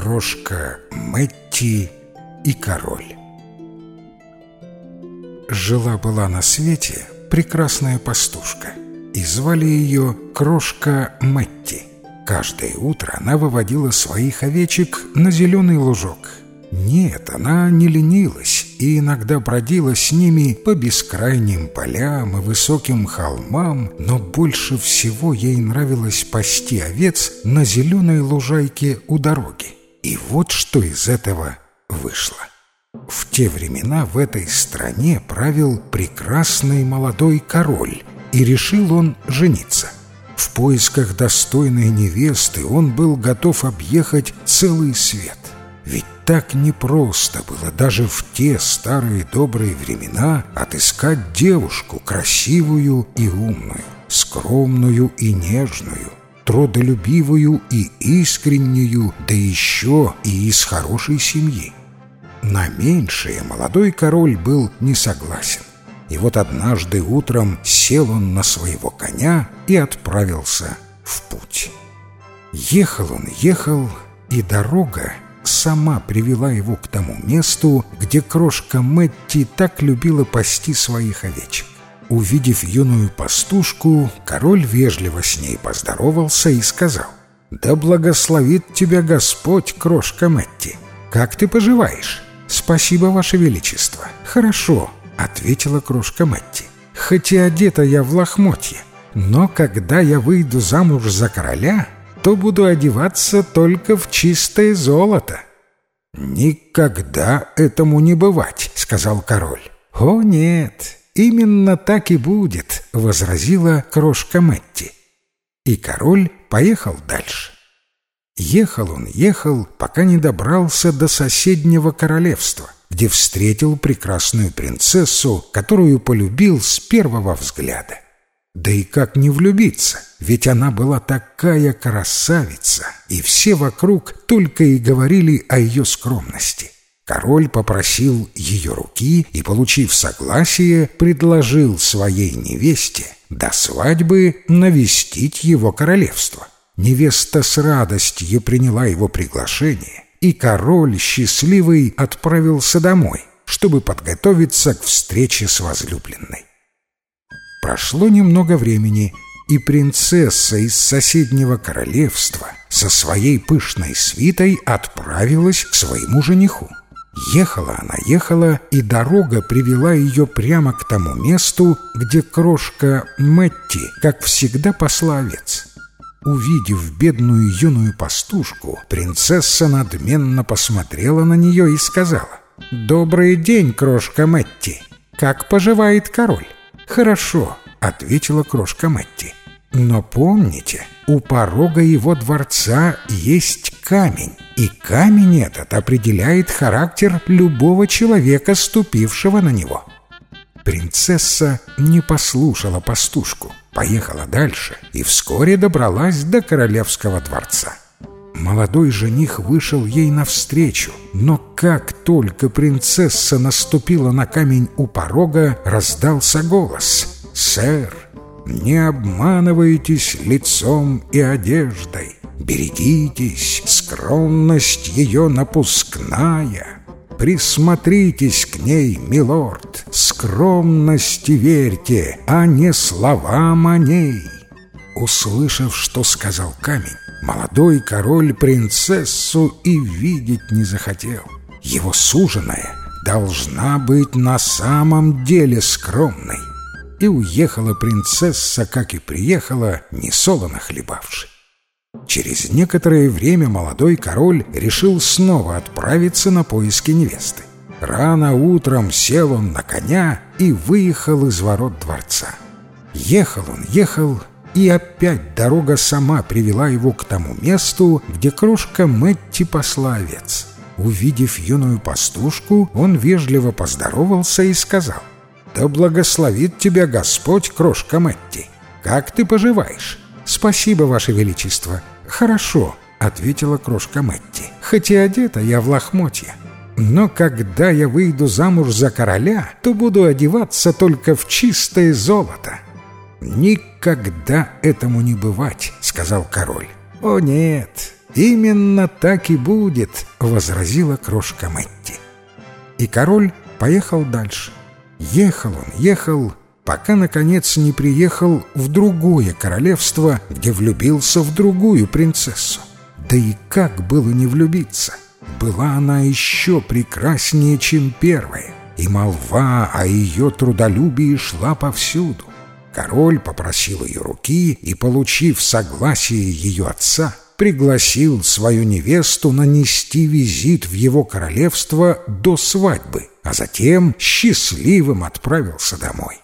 Крошка Мэтти и король. Жила-была на свете прекрасная пастушка, и звали ее Крошка Мэтти. Каждое утро она выводила своих овечек на зеленый лужок. Нет, она не ленилась и иногда бродила с ними по бескрайним полям и высоким холмам, но больше всего ей нравилось пасти овец на зеленой лужайке у дороги. И вот что из этого вышло. В те времена в этой стране правил прекрасный молодой король, и решил он жениться. В поисках достойной невесты он был готов объехать целый свет. Ведь так непросто было даже в те старые добрые времена отыскать девушку красивую и умную, скромную и нежную, трудолюбивую и искреннюю, да еще и из хорошей семьи. На меньшее молодой король был не согласен. И вот однажды утром сел он на своего коня и отправился в путь. Ехал он, и дорога сама привела его к тому месту, где крошка Мэтти так любила пасти своих овечек. Увидев юную пастушку, король вежливо с ней поздоровался и сказал: «Да благословит тебя Господь, крошка Мэтти! Как ты поживаешь?» «Спасибо, Ваше Величество. Хорошо», — ответила крошка Мэтти. «Хоть и одета я в лохмотье, но когда я выйду замуж за короля, то буду одеваться только в чистое золото». «Никогда этому не бывать», — сказал король. «О, нет, именно так и будет», — возразила крошка Мэтти. И король поехал дальше. Ехал он, пока не добрался до соседнего королевства, где встретил прекрасную принцессу, которую полюбил с первого взгляда. Да и как не влюбиться, ведь она была такая красавица, и все вокруг только и говорили о ее скромности. Король попросил ее руки и, получив согласие, предложил своей невесте до свадьбы навестить его королевство. Невеста с радостью приняла его приглашение, и король, счастливый, отправился домой, чтобы подготовиться к встрече с возлюбленной. Прошло немного времени, и принцесса из соседнего королевства со своей пышной свитой отправилась к своему жениху. Ехала она, и дорога привела ее прямо к тому месту, где крошка Мэтти, как всегда, пасла овец. Увидев бедную юную пастушку, принцесса надменно посмотрела на нее и сказала: «Добрый день, крошка Мэтти! Как поживает король?» «Хорошо», — ответила крошка Мэтти. «Но помните, у порога его дворца есть камень, и камень этот определяет характер любого человека, ступившего на него». Принцесса не послушала пастушку, поехала дальше и вскоре добралась до королевского дворца. Молодой жених вышел ей навстречу, но как только принцесса наступила на камень у порога, раздался голос: «Сэр, не обманывайтесь лицом и одеждой, берегитесь, скромность ее напускная. Присмотритесь к ней, милорд, скромности верьте, а не словам о ней». Услышав, что сказал камень, молодой король принцессу и видеть не захотел. Его суженая должна быть на самом деле скромной. И уехала принцесса, как и приехала, несолоно хлебавши. Через некоторое время молодой король решил снова отправиться на поиски невесты. Рано утром сел он на коня и выехал из ворот дворца. Ехал он, и опять дорога сама привела его к тому месту, где крошка Мэтти пасла овец. Увидев юную пастушку, он вежливо поздоровался и сказал: «Да благословит тебя Господь, крошка Мэтти! Как ты поживаешь?» «Спасибо, Ваше Величество. Хорошо», — ответила крошка Мэтти. «Хоть и одета я в лохмотья, но когда я выйду замуж за короля, то буду одеваться только в чистое золото». «Никогда этому не бывать», — сказал король. «О нет, именно так и будет», — возразила крошка Мэтти. И король поехал дальше. Ехал он, ехал, пока, наконец, не приехал в другое королевство, где влюбился в другую принцессу. Да и как было не влюбиться? Была она еще прекраснее, чем первая, и молва о ее трудолюбии шла повсюду. Король попросил ее руки и, получив согласие ее отца, пригласил свою невесту нанести визит в его королевство до свадьбы, а затем счастливым отправился домой.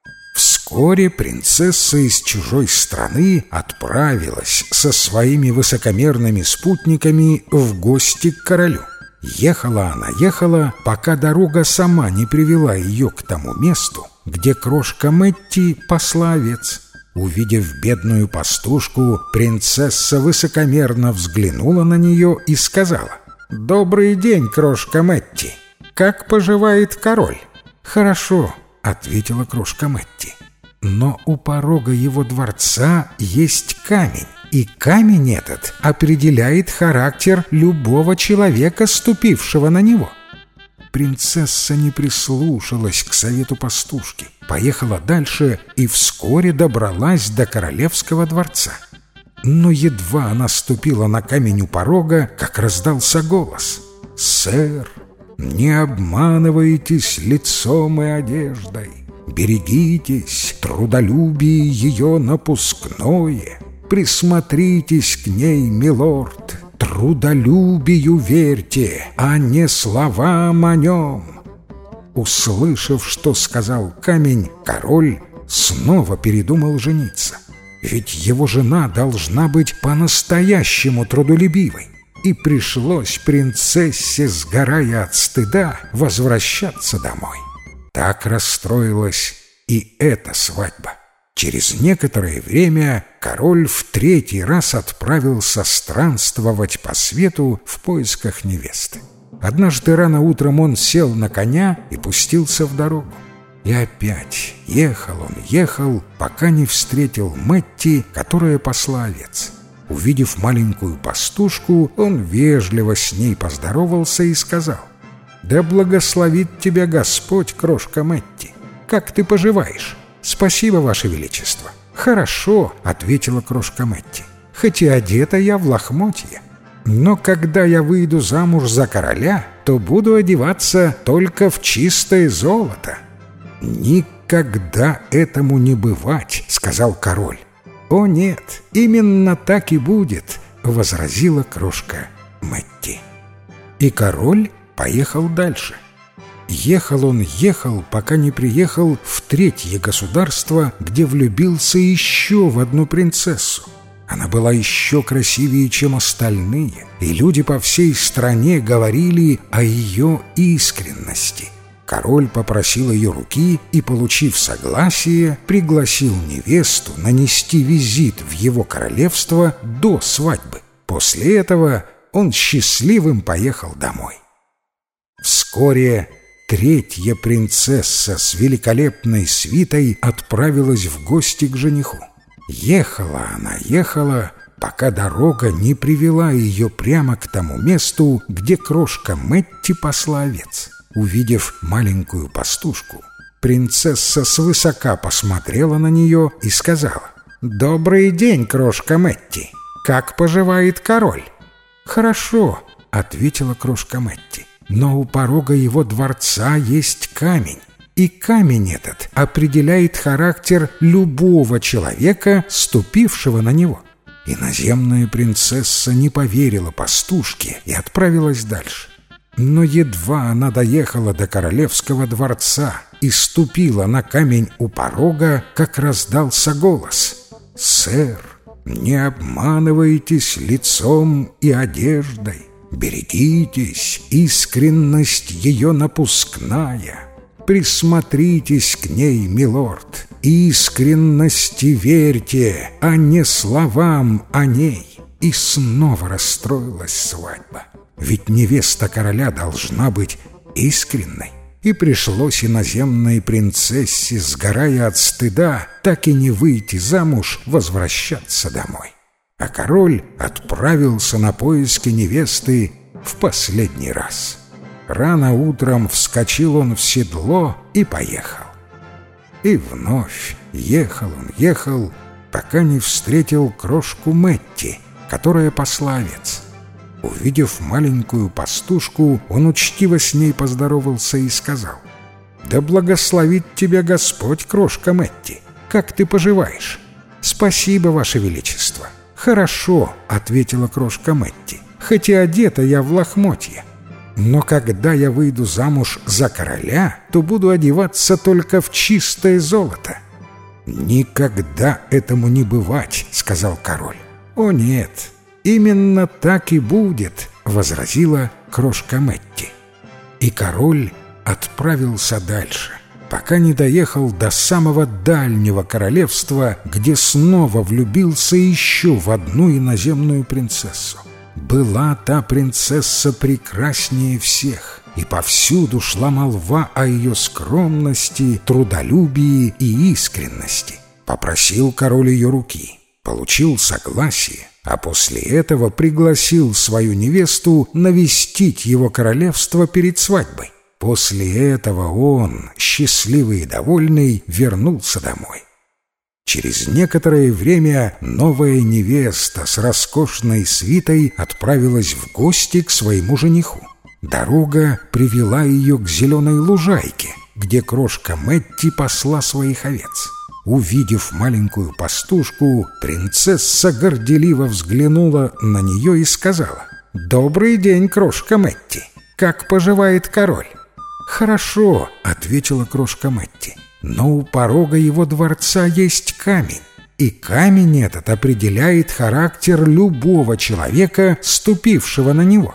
Вскоре принцесса из чужой страны отправилась со своими высокомерными спутниками в гости к королю. Ехала она, ехала, пока дорога сама не привела ее к тому месту, где крошка Мэтти пасла овец. Увидев бедную пастушку, принцесса высокомерно взглянула на нее и сказала: «Добрый день, крошка Мэтти! Как поживает король?» «Хорошо», — ответила крошка Мэтти. «Но у порога его дворца есть камень, и камень этот определяет характер любого человека, ступившего на него». Принцесса не прислушалась к совету пастушки, поехала дальше и вскоре добралась до королевского дворца. Но едва она ступила на камень у порога, как раздался голос: «Сэр, не обманывайтесь лицом и одеждой, берегитесь, трудолюбие ее напускное, присмотритесь к ней, милорд, трудолюбию верьте, а не словам о нем». Услышав, что сказал камень, король снова передумал жениться, ведь его жена должна быть по-настоящему трудолюбивой, и пришлось принцессе, сгорая от стыда, возвращаться домой. Так расстроилась и эта свадьба. Через некоторое время король в третий раз отправился странствовать по свету в поисках невесты. Однажды рано утром он сел на коня и пустился в дорогу. И опять ехал он, ехал, пока не встретил Мэтти, которая пасла овец. Увидев маленькую пастушку, он вежливо с ней поздоровался и сказал: «Да благословит тебя Господь, крошка Мэтти! Как ты поживаешь?» «Спасибо, Ваше Величество». «Хорошо», — ответила крошка Мэтти, «хоть и одета я в лохмотья. Но когда я выйду замуж за короля, то буду одеваться только в чистое золото». «Никогда этому не бывать», — сказал король. «О нет, именно так и будет», — возразила крошка Мэтти. И король поехал дальше. Ехал он, ехал, пока не приехал в третье государство, где влюбился еще в одну принцессу. Она была еще красивее, чем остальные, и люди по всей стране говорили о ее искренности. Король попросил ее руки и, получив согласие, пригласил невесту нанести визит в его королевство до свадьбы. После этого он счастливым поехал домой. Вскоре третья принцесса с великолепной свитой отправилась в гости к жениху. Ехала она, ехала, пока дорога не привела ее прямо к тому месту, где крошка Мэтти пасла овец. Увидев маленькую пастушку, принцесса свысока посмотрела на нее и сказала: «Добрый день, крошка Мэтти! Как поживает король?» «Хорошо», — ответила крошка Мэтти, «но у порога его дворца есть камень, и камень этот определяет характер любого человека, ступившего на него». Иноземная принцесса не поверила пастушке и отправилась дальше. Но едва она доехала до королевского дворца и ступила на камень у порога, как раздался голос: «Сэр, не обманывайтесь лицом и одеждой, берегитесь, искренность ее напускная, присмотритесь к ней, милорд, искренности верьте, а не словам о ней». И снова расстроилась свадьба. Ведь невеста короля должна быть искренной. И пришлось иноземной принцессе, сгорая от стыда, так и не выйти замуж, возвращаться домой. а король отправился на поиски невесты в последний раз. Рано утром вскочил он в седло и поехал. И вновь ехал, пока не встретил крошку Мэтти, которая пасла овец. Увидев маленькую пастушку, он учтиво с ней поздоровался и сказал: «Да благословит тебя Господь, крошка Мэтти! Как ты поживаешь?» «Спасибо, Ваше Величество!» «Хорошо», — ответила крошка Мэтти, «хоть и одета я в лохмотья. Но когда я выйду замуж за короля, то буду одеваться только в чистое золото». «Никогда этому не бывать», — сказал король. «О нет, именно так и будет», — возразила крошка Мэтти. И король отправился дальше, пока не доехал до самого дальнего королевства, где снова влюбился еще в одну иноземную принцессу. Была та принцесса прекраснее всех, и повсюду шла молва о ее скромности, трудолюбии и искренности. Попросил король ее руки, получил согласие, а после этого пригласил свою невесту навестить его королевство перед свадьбой. После этого он, счастливый и довольный, вернулся домой. Через некоторое время новая невеста с роскошной свитой отправилась в гости к своему жениху. Дорога привела ее к зеленой лужайке, где крошка Мэтти пасла своих овец. Увидев маленькую пастушку, принцесса горделиво взглянула на нее и сказала: «Добрый день, крошка Мэтти! Как поживает король?» «Хорошо», — ответила крошка Мэтти, «но у порога его дворца есть камень, и камень этот определяет характер любого человека, ступившего на него».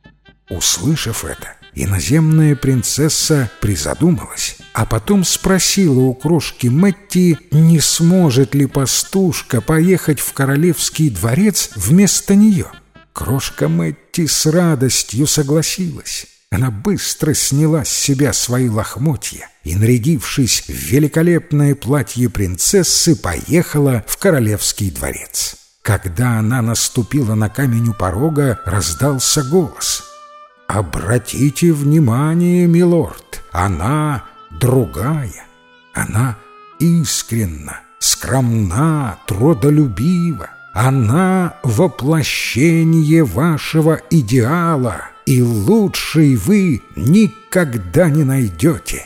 Услышав это, иноземная принцесса призадумалась, а потом спросила у крошки Мэтти, не сможет ли пастушка поехать в королевский дворец вместо нее. Крошка Мэтти с радостью согласилась. Она быстро сняла с себя свои лохмотья и, нарядившись в великолепное платье принцессы, поехала в королевский дворец. Когда она наступила на камень у порога, раздался голос: «Обратите внимание, милорд, она другая. Она искренна, скромна, трудолюбива. Она воплощение вашего идеала, и лучшей вы никогда не найдете».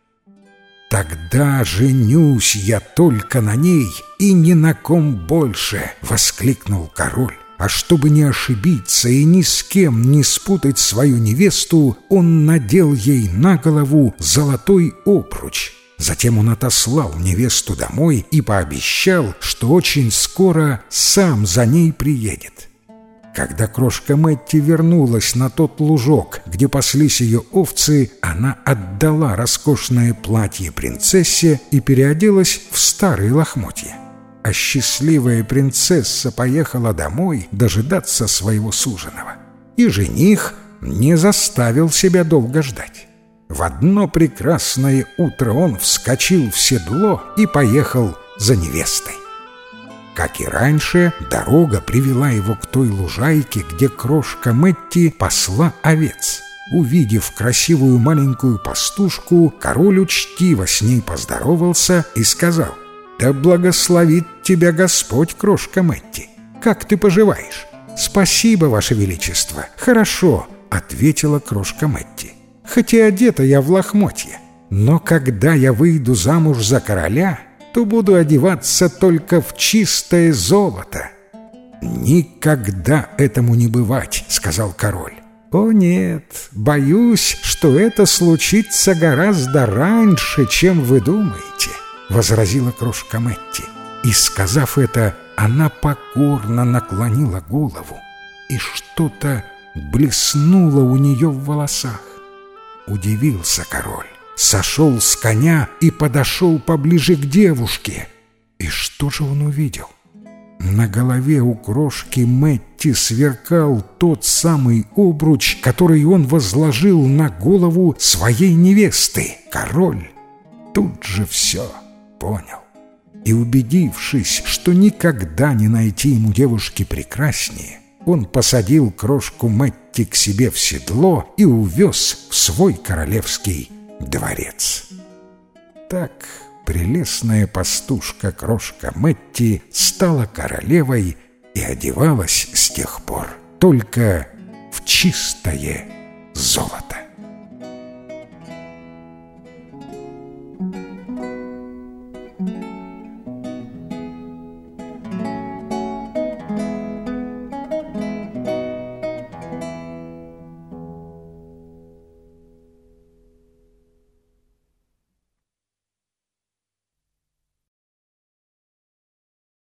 «Тогда женюсь я только на ней и ни на ком больше», — воскликнул король. А чтобы не ошибиться и ни с кем не спутать свою невесту, он надел ей на голову золотой обруч. Затем он отослал невесту домой и пообещал, что очень скоро сам за ней приедет. Когда крошка Мэтти вернулась на тот лужок, где паслись ее овцы, она отдала роскошное платье принцессе и переоделась в старые лохмотья. А счастливая принцесса поехала домой дожидаться своего суженого. И жених не заставил себя долго ждать. В одно прекрасное утро он вскочил в седло и поехал за невестой. Как и раньше, дорога привела его к той лужайке, где крошка Мэтти пасла овец. Увидев красивую маленькую пастушку, король учтиво с ней поздоровался и сказал: «Да благословит тебя Господь, крошка Мэтти! Как ты поживаешь?» «Спасибо, Ваше Величество! Хорошо!» — ответила крошка Мэтти. «Хоть и одета я в лохмотья, но когда я выйду замуж за короля, то буду одеваться только в чистое золото». «Никогда этому не бывать!» — сказал король. «О нет, боюсь, что это случится гораздо раньше, чем вы думаете», — возразила крошка Мэтти. И, сказав это, она покорно наклонила голову, и что-то блеснуло у нее в волосах. Удивился король, сошел с коня и подошел поближе к девушке. И что же он увидел? На голове у крошки Мэтти сверкал тот самый обруч, который он возложил на голову своей невесты. Король тут же все понял. И, убедившись, что никогда не найти ему девушки прекраснее, он посадил крошку Мэтти к себе в седло и увез в свой королевский дворец. Так прелестная пастушка крошка Мэтти стала королевой и одевалась с тех пор только в чистое золото.